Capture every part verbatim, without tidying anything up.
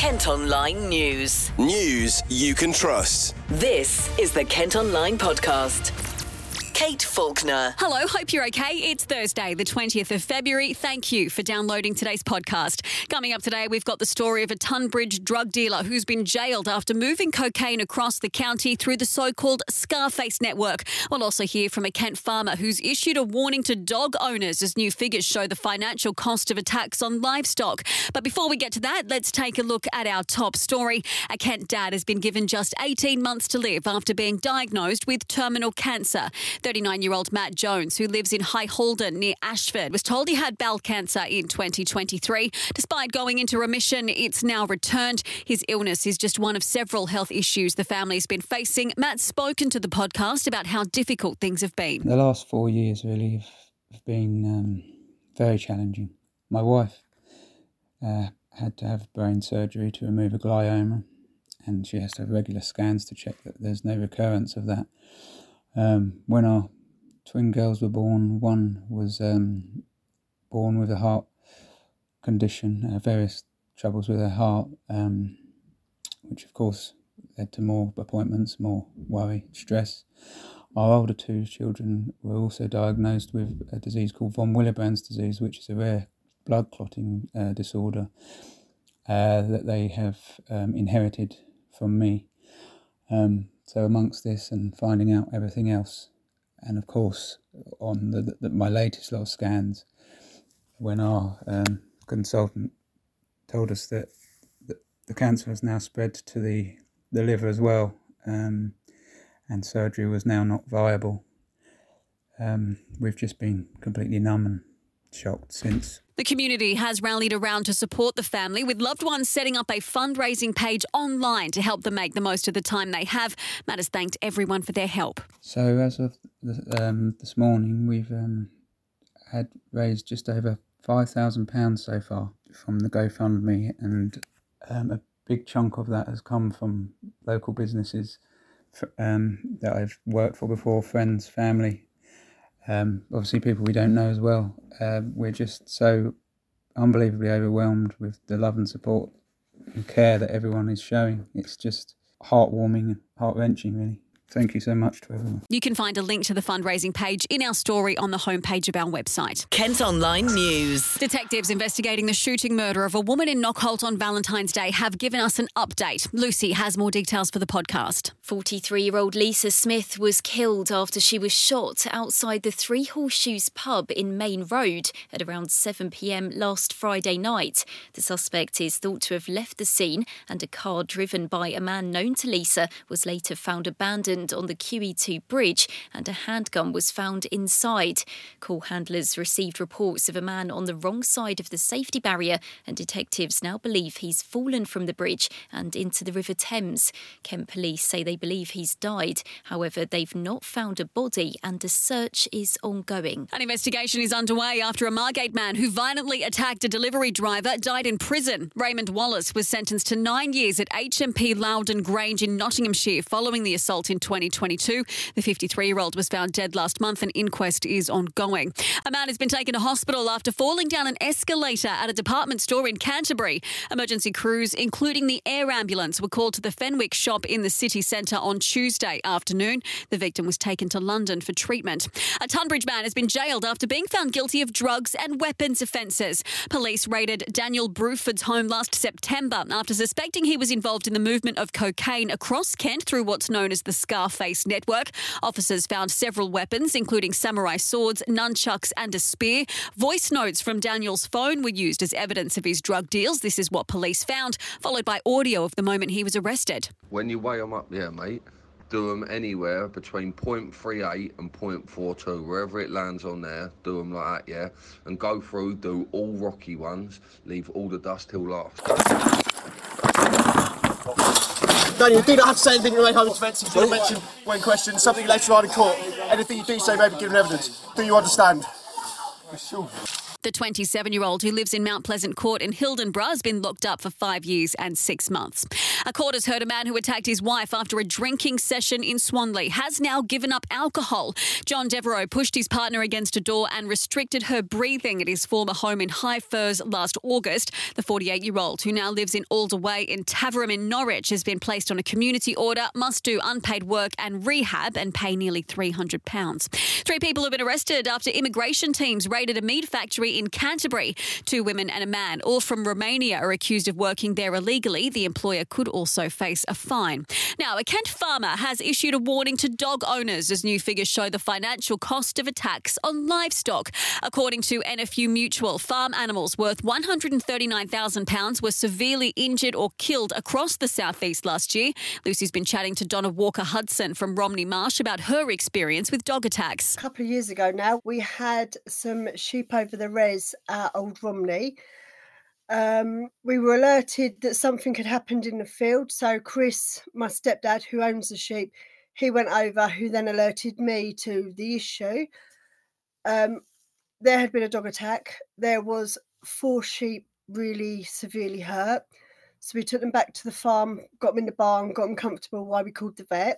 Kent Online News. News you can trust. This is the Kent Online Podcast. Kate Faulkner. Hello, hope you're okay. It's Thursday, the twentieth of February. Thank you for downloading today's podcast. Coming up today, we've got the story of a Tunbridge drug dealer who's been jailed after moving cocaine across the county through the so-called Scarface network. We'll also hear from a Kent farmer who's issued a warning to dog owners as new figures show the financial cost of attacks on livestock. But before we get to that, let's take a look at our top story. A Kent dad has been given just eighteen months to live after being diagnosed with terminal cancer. thirty-nine-year-old Matt Jones, who lives in High Holden near Ashford, was told he had bowel cancer in twenty twenty-three. Despite going into remission, it's now returned. His illness is just one of several health issues the family's been facing. Matt's spoken to the podcast about how difficult things have been. The last four years really have, have been um, very challenging. My wife uh, had to have brain surgery to remove a glioma, and she has to have regular scans to check that there's no recurrence of that. Um, when our twin girls were born, one was um, born with a heart condition, uh, various troubles with her heart, um, which of course led to more appointments, more worry, stress. Our older two children were also diagnosed with a disease called von Willebrand's disease, which is a rare blood clotting uh, disorder uh, that they have um, inherited from me. Um, So amongst this and finding out everything else, and of course on the, the, my latest lot of scans, when our um, consultant told us that the, the cancer has now spread to the, the liver as well, um, and surgery was now not viable, um, we've just been completely numb and shocked since. The community has rallied around to support the family, with loved ones setting up a fundraising page online to help them make the most of the time they have. Matt has thanked everyone for their help. So as of the, um, this morning, we've um, had raised just over five thousand pounds so far from the GoFundMe, and um, a big chunk of that has come from local businesses for, um, that I've worked for before, friends, family. Um, obviously people we don't know as well. Uh, we're just so unbelievably overwhelmed with the love and support and care that everyone is showing. It's just heartwarming and heart-wrenching, really. Thank you so much to everyone. You can find a link to the fundraising page in our story on the homepage of our website. Kent Online News. Detectives investigating the shooting murder of a woman in Knockholt on Valentine's Day have given us an update. Lucy has more details for the podcast. forty-three-year-old Lisa Smith was killed after she was shot outside the Three Horseshoes pub in Main Road at around seven p.m. last Friday night. The suspect is thought to have left the scene, and a car driven by a man known to Lisa was later found abandoned on the Q E two bridge, and a handgun was found inside. Call handlers received reports of a man on the wrong side of the safety barrier, and detectives now believe he's fallen from the bridge and into the River Thames. Kent Police say they believe he's died. However, they've not found a body, and a search is ongoing. An investigation is underway after a Margate man who violently attacked a delivery driver died in prison. Raymond Wallace was sentenced to nine years at H M P Loudon Grange in Nottinghamshire following the assault in twenty twenty-two. The fifty-three-year-old was found dead last month. An inquest is ongoing. A man has been taken to hospital after falling down an escalator at a department store in Canterbury. Emergency crews, including the air ambulance, were called to the Fenwick shop in the city centre on Tuesday afternoon. The victim was taken to London for treatment. A Tunbridge man has been jailed after being found guilty of drugs and weapons offences. Police raided Daniel Bruford's home last September after suspecting he was involved in the movement of cocaine across Kent through what's known as the Scarface network. Officers found several weapons, including samurai swords, nunchucks and a spear. Voice notes from Daniel's phone were used as evidence of his drug deals. This is what police found, followed by audio of the moment he was arrested. When you weigh them up there, mate, do them anywhere between point three eight and point four two, wherever it lands on there, do them like that, yeah? And go through, do all rocky ones, leave all the dust till last. Daniel, you do not have to say anything in the way home defence. You do not mention when questioned something later on in court. Anything you do say may be given evidence. Do you understand? For sure. The twenty-seven-year-old who lives in Mount Pleasant Court in Hildenborough has been locked up for five years and six months. A court has heard a man who attacked his wife after a drinking session in Swanley has now given up alcohol. John Devereaux pushed his partner against a door and restricted her breathing at his former home in High Firs last August. The forty-eight-year-old, who now lives in Alderway in Taverham in Norwich, has been placed on a community order, must do unpaid work and rehab and pay nearly three hundred pounds. Three people have been arrested after immigration teams raided a meat factory in Canterbury. Two women and a man, all from Romania, are accused of working there illegally. The employer could also face a fine. Now, a Kent farmer has issued a warning to dog owners as new figures show the financial cost of attacks on livestock. According to N F U Mutual, farm animals worth one hundred thirty-nine thousand pounds were severely injured or killed across the southeast last year. Lucy's been chatting to Donna Walker-Hudson from Romney Marsh about her experience with dog attacks. A couple of years ago now, we had some sheep over the res at Old Romney. Um, we were alerted that something had happened in the field. So Chris, my stepdad, who owns the sheep, he went over, who then alerted me to the issue. Um, there had been a dog attack. There was four sheep really severely hurt. So we took them back to the farm, got them in the barn, got them comfortable while we called the vet.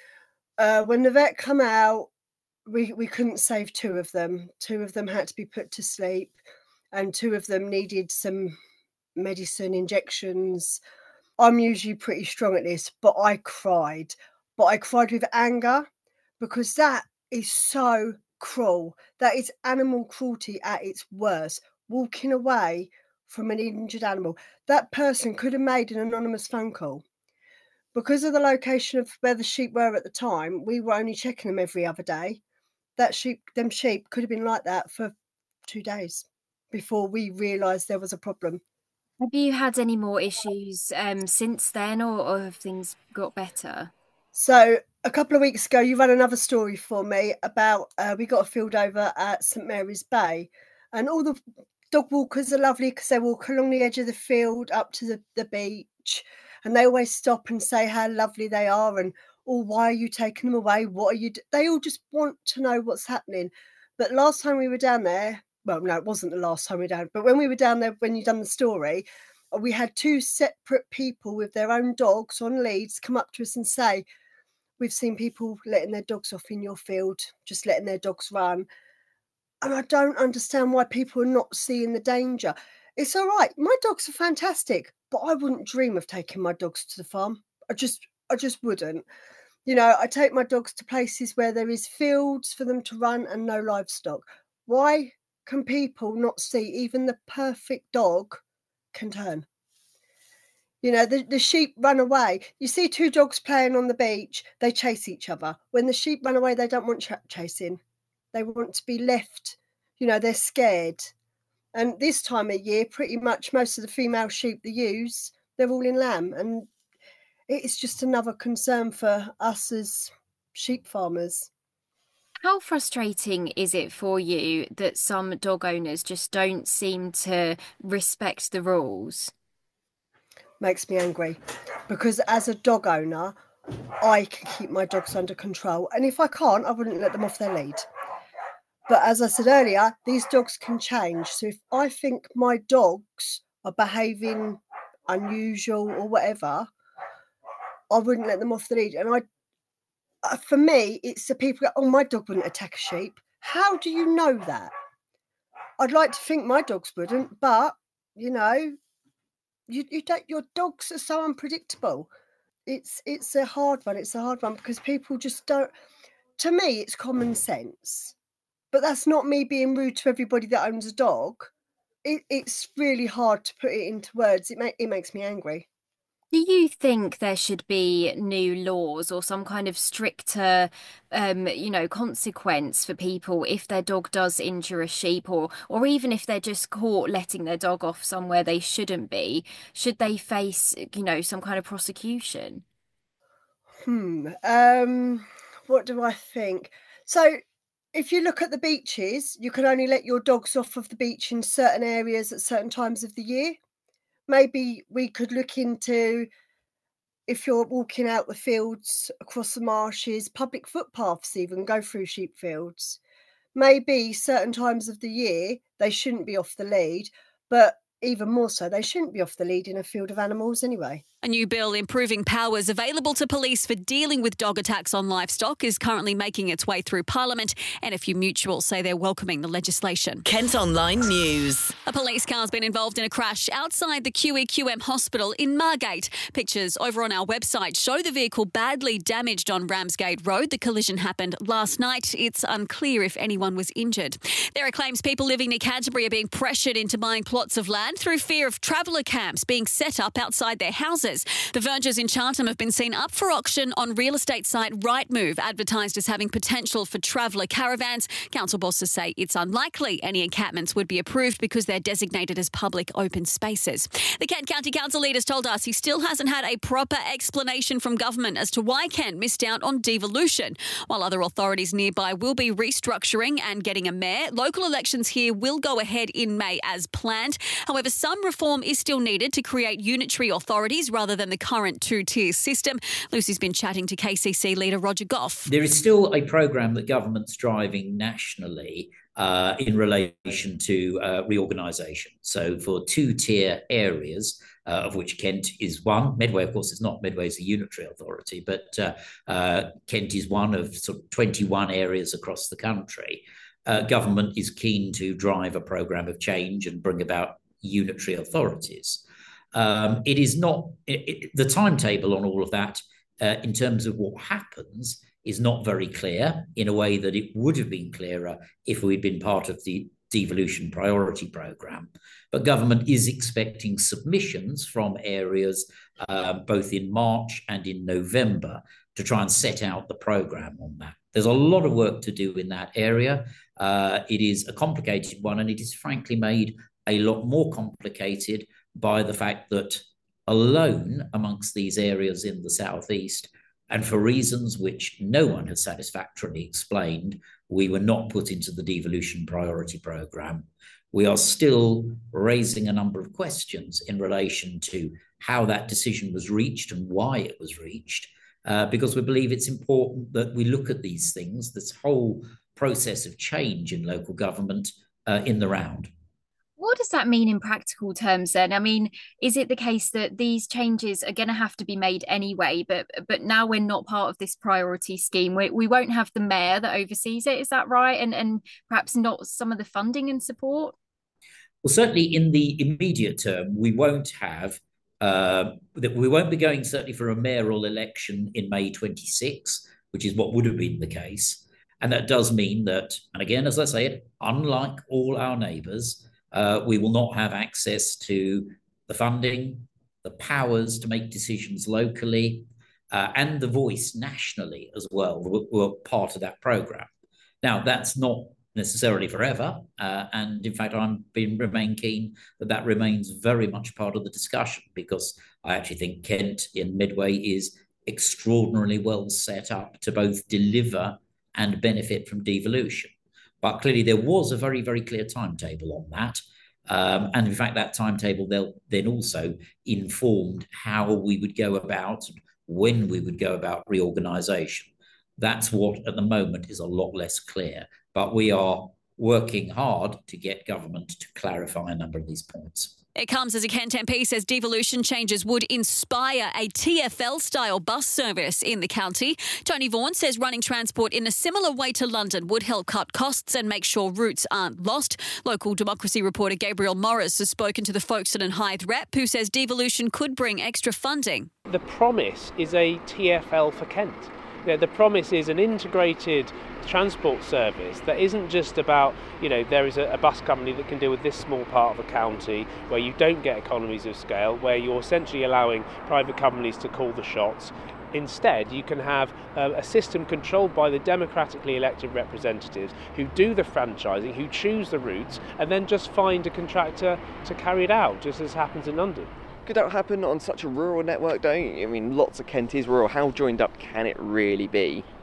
Uh, when the vet come out, we, we couldn't save two of them. Two of them had to be put to sleep, and two of them needed some medicine, injections. I'm usually pretty strong at this, but I cried. But I cried with anger, because that is so cruel. That is animal cruelty at its worst. Walking away from an injured animal. That person could have made an anonymous phone call. Because of the location of where the sheep were at the time, we were only checking them every other day. That sheep, them sheep could have been like that for two days before we realised there was a problem. Have you had any more issues um, since then, or, or have things got better? So a couple of weeks ago, you ran another story for me about uh, we got a field over at St Mary's Bay, and all the dog walkers are lovely because they walk along the edge of the field up to the, the beach, and they always stop and say how lovely they are and, oh, why are you taking them away? What are you do-? They all just want to know what's happening. But last time we were down there, well, no, it wasn't the last time we were down, but when we were down there, when you done the story, we had two separate people with their own dogs on leads come up to us and say, we've seen people letting their dogs off in your field, just letting their dogs run. And I don't understand why people are not seeing the danger. It's all right. My dogs are fantastic, but I wouldn't dream of taking my dogs to the farm. I just, I just wouldn't. You know, I take my dogs to places where there is fields for them to run and no livestock. Why can people not see even the perfect dog can turn? You know, the, the sheep run away. You see two dogs playing on the beach, they chase each other. When the sheep run away, they don't want ch- chasing. They want to be left, you know, they're scared. And this time of year, pretty much most of the female sheep, the ewes, they're all in lamb. And it's just another concern for us as sheep farmers. How frustrating is it for you that some dog owners just don't seem to respect the rules? Makes me angry, because as a dog owner, I can keep my dogs under control. And if I can't, I wouldn't let them off their lead. But as I said earlier, these dogs can change. So if I think my dogs are behaving unusual or whatever, I wouldn't let them off the lead. And I, for me, it's the people that, oh, my dog wouldn't attack a sheep. How do you know that? I'd like to think my dogs wouldn't, but, you know, you, you don't, your dogs are so unpredictable. It's, it's a hard one. It's a hard one because people just don't, to me, it's common sense. But that's not me being rude to everybody that owns a dog. It, it's really hard to put it into words. It, ma- it makes me angry. Do you think there should be new laws or some kind of stricter, um, you know, consequence for people if their dog does injure a sheep, or or even if they're just caught letting their dog off somewhere they shouldn't be? Should they face, you know, some kind of prosecution? Hmm. Um. What do I think? So, if you look at the beaches, you can only let your dogs off of the beach in certain areas at certain times of the year. Maybe we could look into, if you're walking out the fields, across the marshes, public footpaths even go through sheep fields. maybe certain times of the year they shouldn't be off the lead, but even more so, they shouldn't be off the lead in a field of animals anyway. A new bill improving powers available to police for dealing with dog attacks on livestock is currently making its way through Parliament, and a few mutuals say they're welcoming the legislation. Kent Online News. A police car's been involved in a crash outside the Q E Q M hospital in Margate. Pictures over on our website show the vehicle badly damaged on Ramsgate Road. The collision happened last night. It's unclear if anyone was injured. There are claims people living near Canterbury are being pressured into buying plots of land through fear of traveller camps being set up outside their houses. The Vergers in Charntham have been seen up for auction on real estate site Rightmove, advertised as having potential for traveller caravans. Council bosses say it's unlikely any encampments would be approved because they're designated as public open spaces. The Kent County Council leaders told us he still hasn't had a proper explanation from government as to why Kent missed out on devolution. While other authorities nearby will be restructuring and getting a mayor, local elections here will go ahead in May as planned. However, some reform is still needed to create unitary authorities rather than the current two-tier system. Lucy's been chatting to K C C leader Roger Goff. There is still a programme that government's driving nationally uh, in relation to uh, reorganisation. So for two-tier areas, uh, of which Kent is one. Medway, of course, is not. Medway is a unitary authority, but uh, uh, Kent is one of sort of twenty-one areas across the country. Uh, government is keen to drive a programme of change and bring about unitary authorities. Um, it is not it, it, the timetable on all of that uh, in terms of what happens is not very clear, in a way that it would have been clearer if we'd been part of the devolution priority programme. But government is expecting submissions from areas uh, both in March and in November to try and set out the programme on that. There's a lot of work to do in that area. Uh, it is a complicated one, and it is frankly made a lot more complicated by the fact that alone amongst these areas in the southeast, and for reasons which no one has satisfactorily explained, we were not put into the devolution priority programme. We are still raising a number of questions in relation to how that decision was reached and why it was reached, uh, because we believe it's important that we look at these things, this whole process of change in local government uh, in the round. What does that mean in practical terms then? I mean, is it the case that these changes are going to have to be made anyway, but but now we're not part of this priority scheme? We, we won't have the mayor that oversees it, is that right? And, and perhaps not some of the funding and support? Well, certainly in the immediate term, we won't have, uh, that we won't be going certainly for a mayoral election in May twenty-sixth, which is what would have been the case. And that does mean that, and again, as I said, unlike all our neighbours, Uh, we will not have access to the funding, the powers to make decisions locally, uh, and the voice nationally as well, were, were part of that programme. Now, that's not necessarily forever, uh, and in fact, I'm been remain keen that that remains very much part of the discussion, because I actually think Kent in Medway is extraordinarily well set up to both deliver and benefit from devolution. But clearly there was a very, very clear timetable on that. Um, and in fact, that timetable then also informed how we would go about, when we would go about reorganisation. That's what at the moment is a lot less clear. But we are working hard to get government to clarify a number of these points. It comes as a Kent M P says devolution changes would inspire a T F L-style bus service in the county. Tony Vaughan says running transport in a similar way to London would help cut costs and make sure routes aren't lost. Local Democracy reporter Gabriel Morris has spoken to the Folkestone and Hythe rep, who says devolution could bring extra funding. The promise is a T F L for Kent. The promise is an integrated transport service that isn't just about, you know, there is a, a bus company that can deal with this small part of a county where you don't get economies of scale, where you're essentially allowing private companies to call the shots. Instead, you can have uh, a system controlled by the democratically elected representatives who do the franchising, who choose the routes, and then just find a contractor to carry it out, just as happens in London. Could that happen on such a rural network, don't you? I mean, lots of Kent is rural. How joined up can it really be?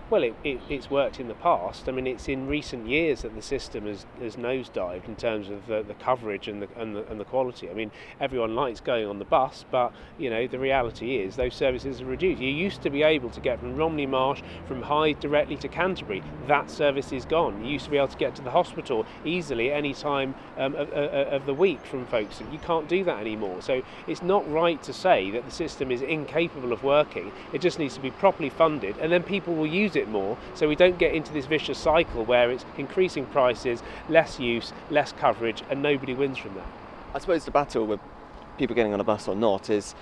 Well, it, it, it's worked in the past. I mean, it's in recent years that the system has, has nosedived in terms of the, the coverage and the, and the and the quality. I mean, everyone likes going on the bus, but you know the reality is those services are reduced. You used to be able to get from Romney Marsh, from Hyde directly to Canterbury. That service is gone. You used to be able to get to the hospital easily any time um, of, of the week from Folkestone. You can't do that anymore. So it's not right to say that the system is incapable of working. It just needs to be properly funded, and then people will use it more, so we don't get into this vicious cycle where it's increasing prices, less use, less coverage, and nobody wins from that. I suppose the battle with people getting on a bus or not is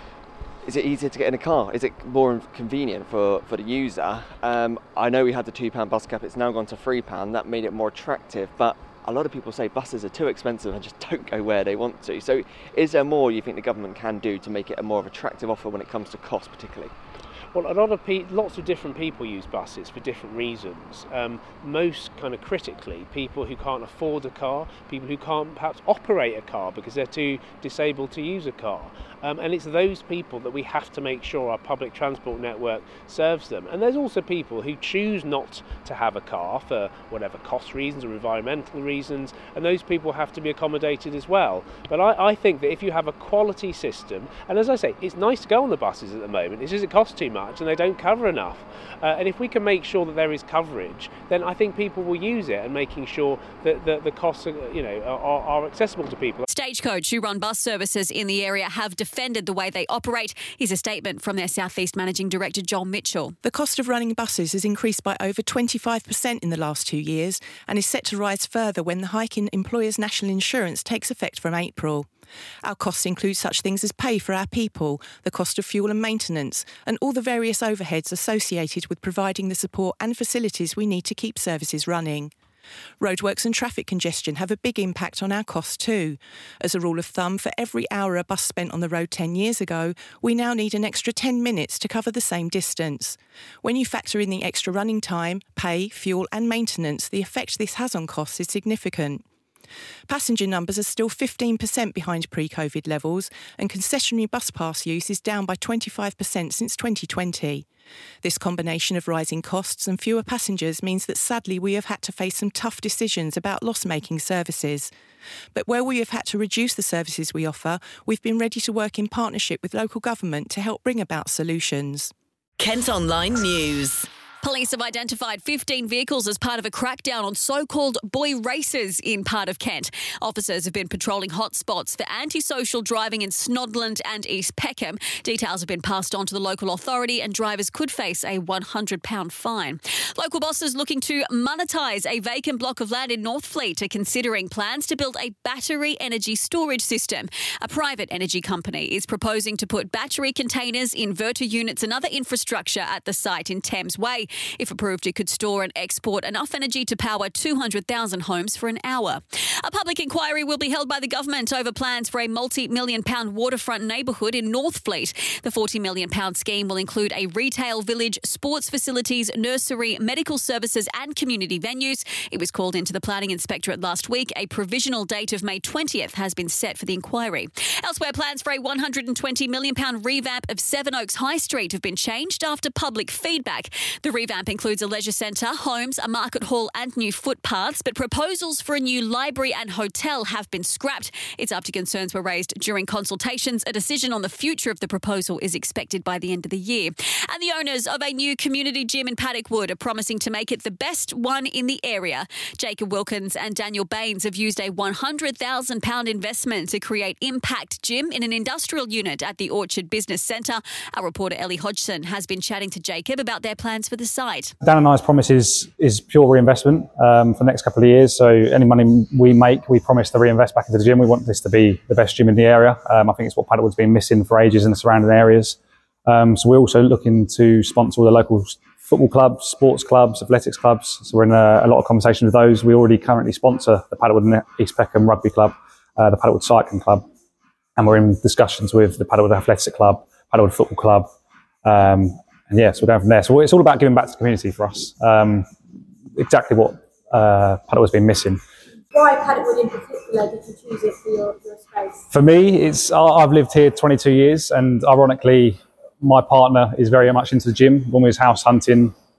is it easier to get in a car? Is it more convenient for, for the user? Um, I know we had the two pound bus cap, it's now gone to three pound, that made it more attractive, but a lot of people say buses are too expensive and just don't go where they want to. So is there more you think the government can do to make it a more of attractive offer when it comes to cost particularly? Well, a lot of pe- lots of different people use buses for different reasons. Um, most kind of critically, people who can't afford a car, people who can't perhaps operate a car because they're too disabled to use a car. Um, and it's those people that we have to make sure our public transport network serves them. And there's also people who choose not to have a car for whatever cost reasons or environmental reasons, and those people have to be accommodated as well. But I, I think that if you have a quality system, and as I say, it's nice to go on the buses at the moment, it's just it costs too much and they don't cover enough. Uh, and if we can make sure that there is coverage, then I think people will use it, and making sure that the, the costs are, you know, are, are accessible to people. Stagecoach, who run bus services in the area, have defended the way they operate. Here's a statement from their South East Managing Director, Joel Mitchell. The cost of running buses has increased by over twenty-five percent in the last two years and is set to rise further when the hike in employers' national insurance takes effect from April. Our costs include such things as pay for our people, the cost of fuel and maintenance, and all the various overheads associated with providing the support and facilities we need to keep services running. Roadworks and traffic congestion have a big impact on our costs too. As a rule of thumb, for every hour a bus spent on the road ten years ago, we now need an extra ten minutes to cover the same distance. When you factor in the extra running time, pay, fuel and maintenance, the effect this has on costs is significant. Passenger numbers are still fifteen percent behind pre-COVID levels, and concessionary bus pass use is down by twenty-five percent since twenty twenty. This combination of rising costs and fewer passengers means that sadly we have had to face some tough decisions about loss-making services. But where we have had to reduce the services we offer, we've been ready to work in partnership with local government to help bring about solutions. Kent Online News. Police have identified fifteen vehicles as part of a crackdown on so-called boy racers in part of Kent. Officers have been patrolling hotspots for antisocial driving in Snodland and East Peckham. Details have been passed on to the local authority, and drivers could face a one hundred pound fine. Local bosses looking to monetise a vacant block of land in Northfleet are considering plans to build a battery energy storage system. A private energy company is proposing to put battery containers, inverter units and other infrastructure at the site in Thames Way. If approved, it could store and export enough energy to power two hundred thousand homes for an hour. A public inquiry will be held by the government over plans for a multi-million pound waterfront neighbourhood in Northfleet. The forty million pound scheme will include a retail village, sports facilities, nursery, medical services and community venues. It was called into the Planning Inspectorate last week. A provisional date of May twentieth has been set for the inquiry. Elsewhere, plans for a one hundred twenty million pound revamp of Sevenoaks High Street have been changed after public feedback. The revamp includes a leisure centre, homes, a market hall and new footpaths, but proposals for a new library and hotel have been scrapped. It's after concerns were raised during consultations. A decision on the future of the proposal is expected by the end of the year. And the owners of a new community gym in Paddock Wood are promising to make it the best one in the area. Jacob Wilkins and Daniel Baines have used a one hundred thousand pound investment to create Impact Gym in an industrial unit at the Orchard Business Centre. Our reporter Ellie Hodgson has been chatting to Jacob about their plans for the site. Dan and I's promise is, is pure reinvestment um, for the next couple of years. So any money we make, we promise to reinvest back into the gym. We want this to be the best gym in the area. Um, I think it's what Paddock Wood's been missing for ages in the surrounding areas. Um, so we're also looking to sponsor all the local football clubs, sports clubs, athletics clubs. So we're in a, a lot of conversation with those. We already currently sponsor the Paddock Wood and East Peckham Rugby Club, uh, the Paddock Wood Cycling Club, and we're in discussions with the Paddock Wood Athletic Club, Paddock Wood Football Club. Um, And yeah, so we're going from there. So it's all about giving back to the community for us. Um, exactly what uh, Paddock Wood's been missing. Why Paddock Wood in particular did you choose it for your, your space? For me, it's I've lived here twenty-two years, and ironically, my partner is very much into the gym. When we was house hunting,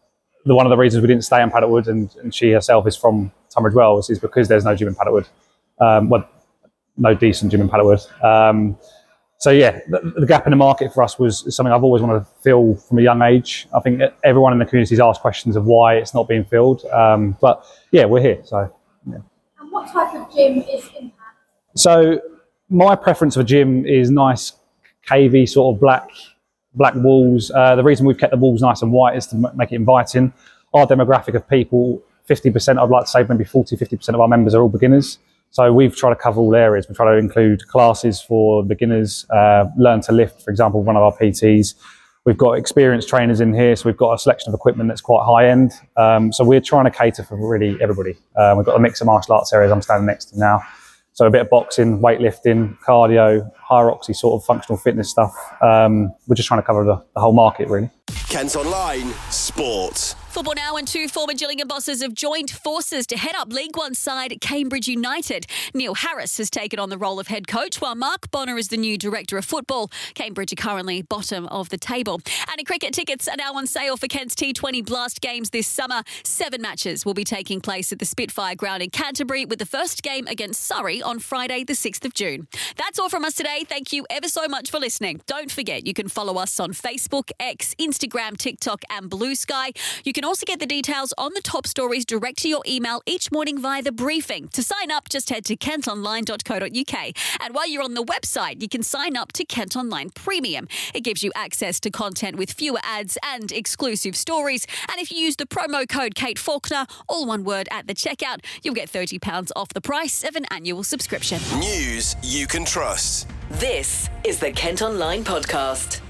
the, one of the reasons we didn't stay in Paddock Wood, and, and she herself is from Tunbridge Wells, is because there's no gym in Paddock Wood. Um, well, no decent gym in Paddock Wood. Um, so yeah, the, the gap in the market for us was something I've always wanted to fill from a young age. I think everyone in the community has asked questions of why it's not being filled. Um, but yeah, we're here. So. Yeah. And what type of gym is Impact? So my preference for gym is nice, cavey sort of black, black walls. Uh, the reason we've kept the walls nice and white is to m- make it inviting. Our demographic of people, fifty percent, I'd like to say maybe forty, fifty percent of our members are all beginners. So we've tried to cover all areas. We try to include classes for beginners, uh, learn to lift, for example, one of our P Ts. We've got experienced trainers in here, so we've got a selection of equipment that's quite high end. Um, so we're trying to cater for really everybody. Uh, we've got a mix of martial arts areas I'm standing next to now. So a bit of boxing, weightlifting, cardio, hierarchy sort of functional fitness stuff. Um, we're just trying to cover the, the whole market, really. Kent Online Sport. Football now, and two former Gillingham bosses have joined forces to head up League One side Cambridge United. Neil Harris has taken on the role of head coach, while Mark Bonner is the new director of football. Cambridge are currently bottom of the table. And in cricket, tickets are now on sale for Kent's T twenty Blast games this summer. Seven matches will be taking place at the Spitfire Ground in Canterbury, with the first game against Surrey on Friday the sixth of June. That's all from us today. Thank you ever so much for listening. Don't forget, you can follow us on Facebook, X, Instagram, TikTok and Blue Sky. You can also get the details on the top stories direct to your email each morning via the briefing. To sign up, just head to kent online dot co dot uk. And while you're on the website, you can sign up to Kent Online Premium. It gives you access to content with fewer ads and exclusive stories. And if you use the promo code Kate Faulkner, all one word, at the checkout, you'll get thirty pounds off the price of an annual subscription. News you can trust. This is the Kent Online Podcast.